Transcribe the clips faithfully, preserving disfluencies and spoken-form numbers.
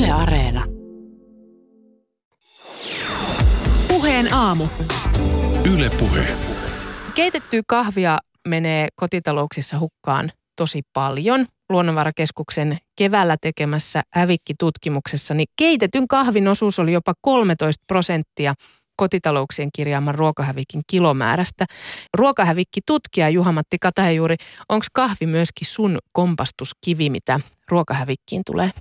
Yle Areena. Puheen aamu. Yle Puhe. Keitettyä kahvia menee kotitalouksissa hukkaan tosi paljon. Luonnonvarakeskuksen keväällä tekemässä hävikkitutkimuksessa niin keitetyn kahvin osuus oli jopa kolmetoista prosenttia kotitalouksien kirjaaman ruokahävikin kilomäärästä. Ruokahävikkitutkija Juha-Matti Katajajuuri, onko kahvi myöskin sun kompastuskivi, mitä ruokahävikkiin tulee?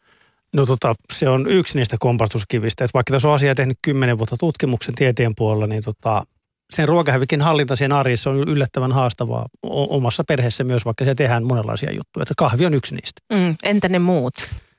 No tota, se on yksi niistä kompastuskivistä. Että vaikka tässä on asiaa tehnyt kymmenen vuotta tutkimuksen tieteen puolella, niin tota, sen ruokahävikin hallinta sen arjessa on yllättävän haastavaa omassa perheessä myös, vaikka se tehdään monenlaisia juttuja. Että kahvi on yksi niistä. Mm, entä ne muut?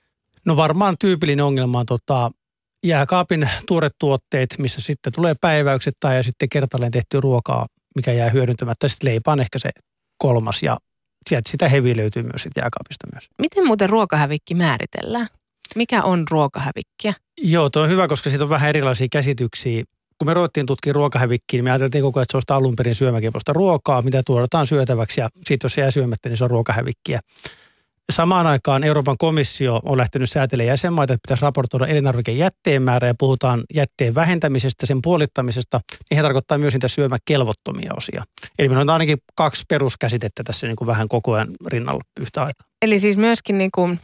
No varmaan tyypillinen ongelma on tota, jääkaapin tuoretuotteet, missä sitten tulee päiväykset tai ja sitten kertalleen tehty ruokaa, mikä jää hyödyntämättä. Sitten leipä on ehkä se kolmas ja sieltä sitä heviä löytyy myös sitten jääkaapista myös. Miten muuten ruokahävikki määritellään? Mikä on ruokahävikkiä? Joo, tuo on hyvä, koska siitä on vähän erilaisia käsityksiä. Kun me ruvettiin tutkimaan ruokahävikkiä, niin me ajateltiin koko ajan, että se on sitä alun perin syömäkelpoista ruokaa, mitä tuotetaan syötäväksi ja sitten jos se jää syömättä, niin se on ruokahävikkiä. Samaan aikaan Euroopan komissio on lähtenyt säätelemään jäsenmaita, että pitäisi raportoida elintarvikejätteen määrää ja puhutaan jätteen vähentämisestä, sen puolittamisesta, niin he tarkoittaa myös niitä syömäkelvottomia osia. Eli meillä on ainakin kaksi peruskäsitettä tässä niin kuin vähän koko ajan rinnalla yhtä aikaa. Eli siis myöskin niin kuin,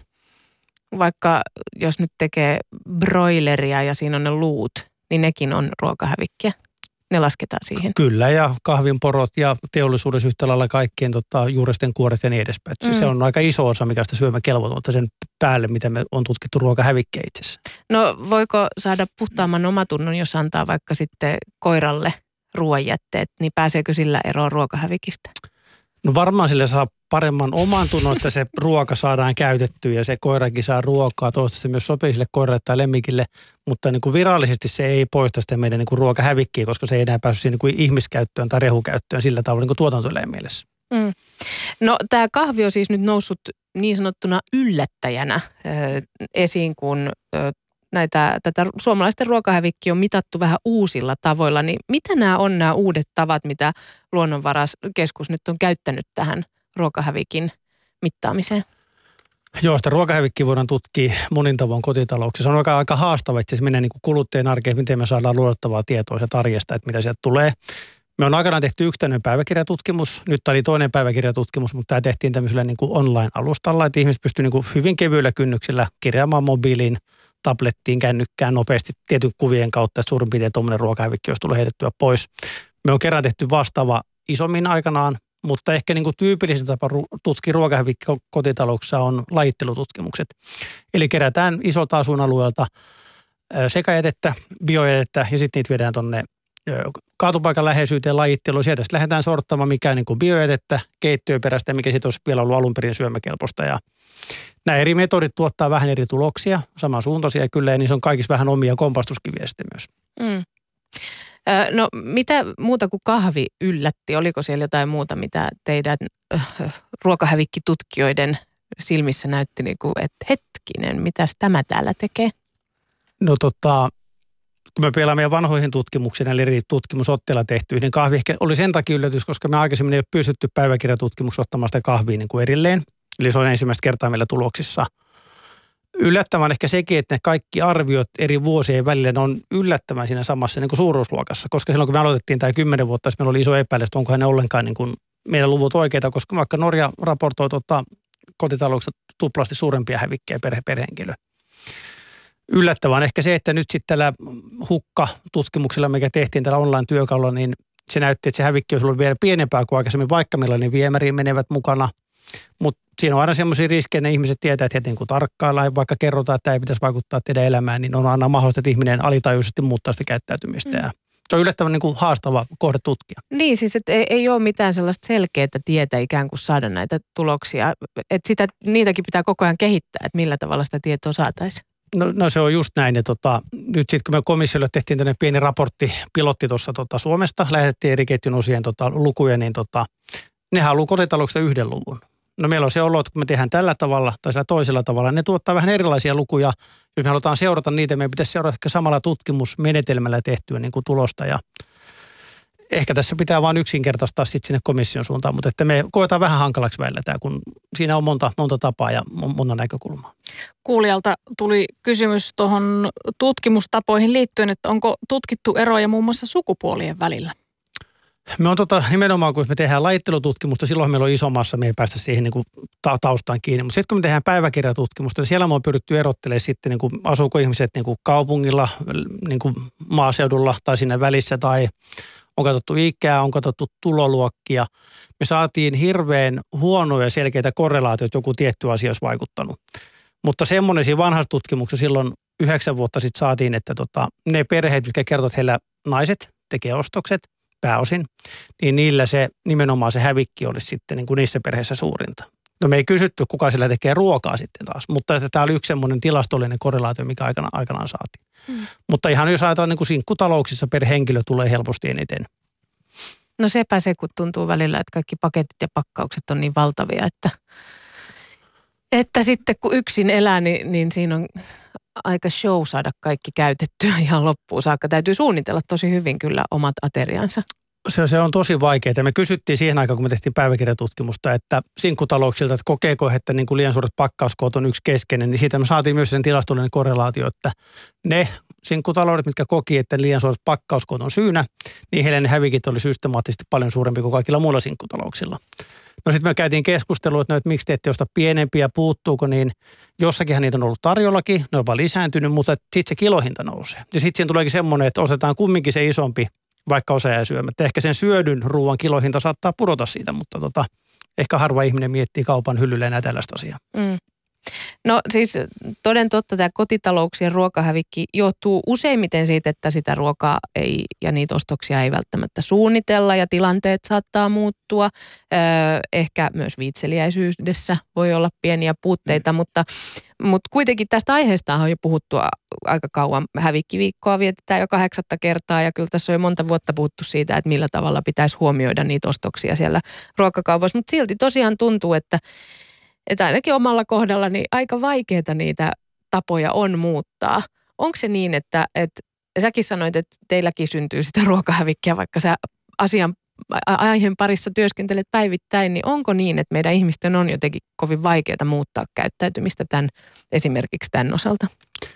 vaikka jos nyt tekee broileria ja siinä on ne luut, niin nekin on ruokahävikkiä. Ne lasketaan siihen. Kyllä, ja kahvinporot ja teollisuudessa yhtä lailla kaikkien tota, juuresten kuoret ja niin edespäin. Mm. Se on aika iso osa, mikä sitä syömäkelvotonta sen päälle, mitä me on tutkittu ruokahävikkiä itsessä. No voiko saada puhtaamman omatunnon, jos antaa vaikka sitten koiralle ruoanjätteet, niin pääseekö sillä eroon ruokahävikistä? No varmaan sillä saa paremman oman tunnon, että se ruoka saadaan käytettyä ja se koirakin saa ruokaa. Toivottavasti se myös sopii sille koiralle tai lemmikille, mutta niin kuin virallisesti se ei poista sitä meidän niin kuin ruokahävikkiä, koska se ei enää päässyt niin kuin ihmiskäyttöön tai rehukäyttöön sillä tavalla niin kuin tuotantoeläin mielessä. Mm. No tämä kahvi on siis nyt noussut niin sanottuna yllättäjänä äh, esiin, kun äh, näitä, tätä suomalaisten ruokahävikkiä on mitattu vähän uusilla tavoilla, niin mitä nämä on nämä uudet tavat, mitä Luonnonvarakeskus nyt on käyttänyt tähän ruokahävikin mittaamiseen? Joo, sitä ruokahävikkiä voidaan tutkia monin tavoin kotitalouksissa. Se on aika, aika haastava, että se menee niin kuin kuluttajan arkeen, miten me saadaan luotettavaa tietoa sieltä arjesta, että mitä sieltä tulee. Me on aikanaan tehty yksi tämmöinen päiväkirjatutkimus, nyt tämä oli toinen päiväkirjatutkimus, mutta tämä tehtiin tämmöisellä niin kuin online-alustalla, että ihmiset pystyy niin kuin hyvin kevyillä kynnyksillä kirjaamaan mobiiliin, tablettiin, kännykkään nopeasti tietyn kuvien kautta, että suurin piirtein tuommoinen ruokahävikki olisi tullut heitettyä pois. Me on kerran tehty vastaava isommin aikanaan, mutta ehkä niin kuin tyypillisin tapa tutkia ruokahävikki kotitalouksissa on lajittelututkimukset. Eli kerätään isolta asuinalueelta sekajätettä, biojätettä ja sitten niitä viedään tuonne kaatopaikan läheisyyteen lajitteluun. Sieltä sitten lähdetään sorttamaan mikä on niin kuin biojätettä, keittiöperäistä ja mikä sitten olisi vielä ollut alun perin syömäkelpoista. Ja nämä eri metodit tuottaa vähän eri tuloksia, samansuuntaisia kyllä, ja niissä on kaikissa vähän omia kompastuskiviä sitten myös. Mm. No mitä muuta kuin kahvi yllätti? Oliko siellä jotain muuta, mitä teidän äh, ruokahävikkitutkijoiden silmissä näytti, niin kuin, että hetkinen, mitäs tämä täällä tekee? No tota, kun me peilaamme meidän vanhoihin tutkimuksiin, eli eri tutkimusotteilla tehtyihin, niin kahvi ehkä oli sen takia yllätys, koska me aikaisemmin ei ole pystytty päiväkirjatutkimuksessa ottamaan sitä kahvia niin kuin erilleen. Eli se on ensimmäistä kertaa meillä tuloksissa. Yllättävän ehkä sekin, että ne kaikki arviot eri vuosien välillä ne on yllättävän siinä samassa niin kuin suuruusluokassa. Koska silloin kun me aloitettiin tämä kymmenen vuotta, meillä oli iso epäilys, että onkohan ne ollenkaan niin kuin meidän luvut oikeita. Koska vaikka Norja raportoi tota, kotitalouksista tuplasti suurempia hävikkejä per, per henkilö. Yllättävän ehkä se, että nyt sitten tällä hukka-tutkimuksella, mikä tehtiin tällä online-työkalulla, niin se näytti, että se hävikki olisi ollut vielä pienempää kuin aikaisemmin, vaikka meillä ne viemäriin menevät mukana. Mutta siinä on aina semmoisia riskejä, että ne ihmiset tietää, että heti niin kun tarkkaillaan, vaikka kerrotaan, että tämä ei pitäisi vaikuttaa teidän elämään, niin on aina mahdollista, että ihminen alitajuisesti muuttaa sitä käyttäytymistä. Mm. Ja se on yllättävän niin kuin haastava kohde tutkia. Niin, siis että ei, ei ole mitään sellaista selkeää tietä ikään kuin saada näitä tuloksia. Että sitä, niitäkin pitää koko ajan kehittää, että millä tavalla sitä tietoa saataisiin. No, no se on just näin. Ja tota, nyt sitten kun me komissiolle tehtiin tämmöinen pieni raportti, pilotti tuossa tota Suomesta, lähetettiin eri ketjun osien tota, lukuja, niin tota, ne haluaa kotitalouksista yhden luvun. No meillä on se olo, että kun me tehdään tällä tavalla tai sillä toisella tavalla, ne tuottaa vähän erilaisia lukuja. Jos me halutaan seurata niitä, meidän pitäisi seurata ehkä samalla tutkimusmenetelmällä tehtyä niin kuin tulosta. Ja Ehkä tässä pitää vain yksinkertaistaa sitten sinne komission suuntaan, mutta että me koetaan vähän hankalaksi välillä tämä, kun siinä on monta, monta tapaa ja monta näkökulmaa. Kuulijalta tuli kysymys tuohon tutkimustapoihin liittyen, että onko tutkittu eroja muun muassa sukupuolien välillä? Me on tota, nimenomaan, kun me tehdään lajittelututkimusta, silloin meillä on iso massa, me ei päästä siihen niin kuin ta- taustaan kiinni. Mutta sitten kun me tehdään päiväkirjatutkimusta, niin siellä me on pyritty erottelemaan sitten, niin kuin, asuuko ihmiset niin kuin kaupungilla, niin kuin maaseudulla tai siinä välissä, tai on katsottu ikää, on katsottu tuloluokkia. Me saatiin hirveän huonoja selkeitä korrelaatioita, joku tietty asia olisi vaikuttanut. Mutta semmoinen siinä vanhassa tutkimuksessa silloin yhdeksän vuotta sitten saatiin, että tota, ne perheet, jotka kertovat, että heillä naiset tekee ostokset, pääosin, niin niillä se nimenomaan se hävikki olisi sitten niin kuin niissä perheissä suurinta. No me ei kysytty, kuka sillä tekee ruokaa sitten taas, mutta että tämä oli yksi semmoinen tilastollinen korrelaatio, mikä aikana, aikanaan saatiin. Hmm. Mutta ihan jos ajatellaan, niin kuin sinkkutalouksissa per henkilö tulee helposti eniten. No sepä se, kun tuntuu välillä, että kaikki paketit ja pakkaukset on niin valtavia, että, että sitten kun yksin elää, niin, niin siinä on aika show saada kaikki käytettyä ihan loppuun saakka. Täytyy suunnitella tosi hyvin kyllä omat ateriansa. Se, se on tosi vaikeaa. Me kysyttiin siihen aikaan, kun me tehtiin päiväkirjatutkimusta, että sinkkutalouksilta, että kokeeko, että niin kuin liian suuret pakkauskoot on yksi keskeinen, niin siitä me saatiin myös sen tilastollinen korrelaatio, että ne sinkkutaloudet, mitkä koki, että liian suuret pakkauskoot on syynä, niin heille ne hävikit oli systemaattisesti paljon suurempi kuin kaikilla muilla sinkkutalouksilla. No sitten me käytiin keskustelua, että, no, että miksi te ette osta pienempiä, puuttuuko, niin jossakinhan niitä on ollut tarjollakin, ne on jopa lisääntynyt, mutta sitten se kilohinta nousee. Ja sitten siinä tuleekin semmoinen, että ostetaan kumminkin se isompi, vaikka osa jää syömättä. Ehkä sen syödyn ruoan kilohinta saattaa pudota siitä, mutta tota, ehkä harva ihminen miettii kaupan hyllylle enää tällaista asiaa. Mm. No siis toden totta tämä kotitalouksien ruokahävikki johtuu useimmiten siitä, että sitä ruokaa ei ja niitä ostoksia ei välttämättä suunnitella ja tilanteet saattaa muuttua. Öö, ehkä myös viitseliäisyydessä voi olla pieniä puutteita, mm. mutta, mutta kuitenkin tästä aiheesta on jo puhuttu aika kauan. Hävikkiviikkoa vietetään jo kahdeksatta kertaa ja kyllä tässä on jo monta vuotta puhuttu siitä, että millä tavalla pitäisi huomioida niitä ostoksia siellä ruokakaupoissa, mutta silti tosiaan tuntuu, että Että ainakin omalla kohdalla niin aika vaikeaa niitä tapoja on muuttaa. Onko se niin, että, että säkin sanoit, että teilläkin syntyy sitä ruokahävikkiä, vaikka sä asian aiheen parissa työskentelet päivittäin, niin onko niin, että meidän ihmisten on jotenkin kovin vaikeaa muuttaa käyttäytymistä tämän, esimerkiksi tämän osalta?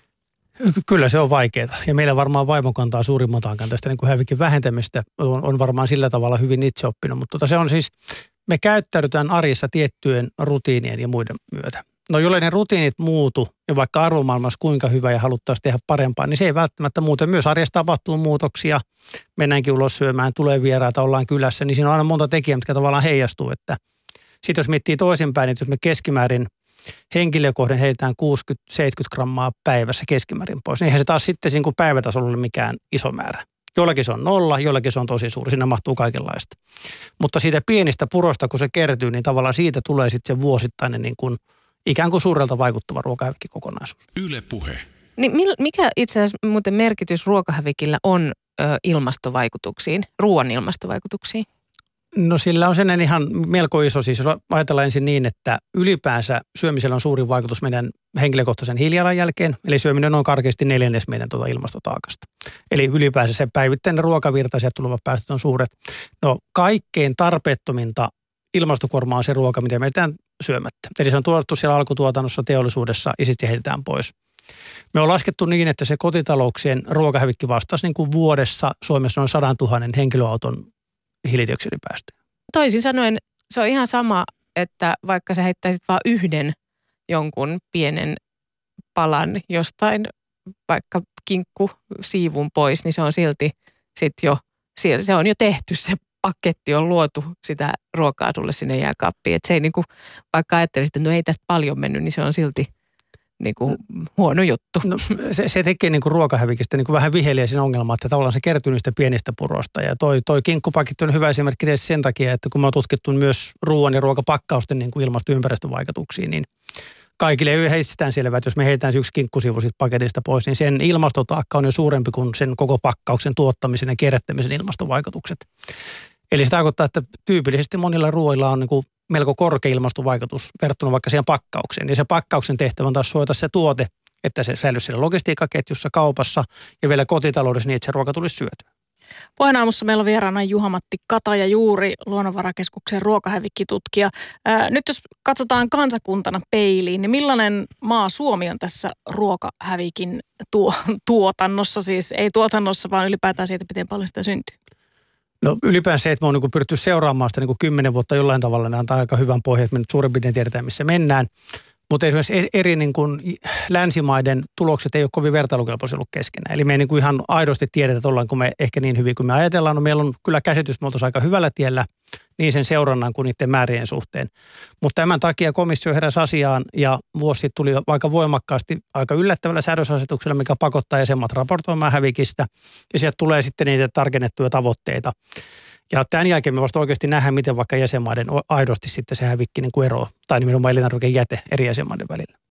Kyllä se on vaikeaa. Ja meillä varmaan vaimo kantaa suurimman taakan tästä niin kuin hävikin vähentämistä. On, on varmaan sillä tavalla hyvin itse oppinut. Mutta tota se on siis, me käyttäydytään arjessa tiettyjen rutiinien ja muiden myötä. No jollei ne rutiinit muutu, ja vaikka arvomaailmassa kuinka hyvä ja haluttaisiin tehdä parempaa, niin se ei välttämättä muuta. Myös arjessa tapahtuu muutoksia. Mennäänkin ulos syömään, tulee vieraita, ollaan kylässä, niin siinä on aina monta tekijää, mitkä tavallaan heijastuu. Että sitten jos miettii toisinpäin, että jos me keskimäärin henkilökohden heitetään kuusikymmentä seitsemänkymmentä grammaa päivässä keskimäärin pois, niin eihän se taas sitten siinä kuin päivätasolla ole mikään iso määrä. Jollakin se on nolla, jollakin se on tosi suuri, siinä mahtuu kaikenlaista. Mutta siitä pienistä purosta, kun se kertyy, niin tavallaan siitä tulee sitten se vuosittainen niin kuin ikään kuin suurelta vaikuttava ruokahävikkikokonaisuus. Yle Puhe. Niin mikä itse asiassa muuten merkitys ruokahävikillä on ö, ilmastovaikutuksiin, ruoan ilmastovaikutuksiin? No sillä on sen ihan melko iso, siis ajatellaan ensin niin, että ylipäänsä syömisellä on suuri vaikutus meidän henkilökohtaisen hiilijalanjälkeen, eli syöminen on karkeasti neljännes meidän tuota ilmastotaakasta. Eli ylipäänsä se päivittäinen ruokavirta ja tulevat päästöt on suuret. No kaikkein tarpeettominta ilmastokuorma on se ruoka, mitä me jätetään syömättä. Eli se on tuotettu siellä alkutuotannossa, teollisuudessa ja sitten se heitetään pois. Me on laskettu niin, että se kotitalouksien ruokahävikki vastasi niin kuin vuodessa Suomessa noin sadantuhannen henkilöauton hiilidioksidipäästöjä. Toisin sanoen se on ihan sama, että vaikka sä heittäisit vaan yhden jonkun pienen palan jostain, vaikka kinkkosiivun pois, niin se on silti sit jo, se on jo tehty, se paketti on luotu sitä ruokaa sulle sinne jääkaappiin. Että se ei niinku, vaikka ajattelisit, että no ei tästä paljon mennyt, niin se on silti niinku huono juttu. No, se, se tekee niinku ruokahävikistä niinku vähän viheliäisen ongelmaa, että tavallaan se kertyy niistä pienistä puroista. Ja toi, toi kinkkupaketti on hyvä esimerkki tietysti sen takia, että kun me on tutkittu myös ruoan ja ruokapakkausten niinku ilmasto- ja ympäristövaikutuksiin, niin kaikille ei ole itsestään selvää, että jos me heitetään yksi kinkkusivu siitä paketista pois, niin sen ilmastotaakka on jo suurempi kuin sen koko pakkauksen tuottamisen ja kierrättämisen ilmastovaikutukset. Eli se tarkoittaa, että tyypillisesti monilla ruoilla on niin kuin melko korkea ilmastovaikutus verrattuna vaikka siihen pakkaukseen. Ja se pakkauksen tehtävä on taas suojata se tuote, että se säilyisi siellä logistiikkaketjussa, kaupassa ja vielä kotitaloudessa niin, että se ruoka tulisi syötyä. Puheen aamussa meillä on vieraana Juha-Matti Kataja Juuri, Luonnonvarakeskuksen ruokahävikkitutkija. Ää, nyt jos katsotaan kansakuntana peiliin, niin millainen maa Suomi on tässä ruokahävikin tuo, tuotannossa, siis ei tuotannossa, vaan ylipäätään siitä, miten paljon sitä syntyy? No ylipäänsä se, että me on niin pyritty seuraamaan sitä niin kymmenen vuotta jollain tavalla, ne antaa aika hyvän pohjan, että me nyt suurin piirtein tiedetään, missä mennään. Mutta esimerkiksi eri niin kuin länsimaiden tulokset ei ole kovin vertailukelpoisia ollut keskenään. Eli me ei niin kuin ihan aidosti tiedetä, että ollaanko me ehkä niin hyvin kuin me ajatellaan. No meillä on kyllä käsitys, me oltaisiin aika hyvällä tiellä niin sen seurannan kuin niiden määrien suhteen. Mutta tämän takia komissio heräsi asiaan ja vuosi sitten tuli aika voimakkaasti, aika yllättävällä säädösasetuksella, mikä pakottaa jäsenmaat raportoimaan hävikistä. Ja sieltä tulee sitten niitä tarkennettuja tavoitteita. Ja tämän jälkeen me vasta oikeasti nähdään, miten vaikka jäsenmaiden aidosti sitten se hävikki niin kuin eroaa, tai nimenomaan elintarvikejäte eri jäsenmaiden välillä.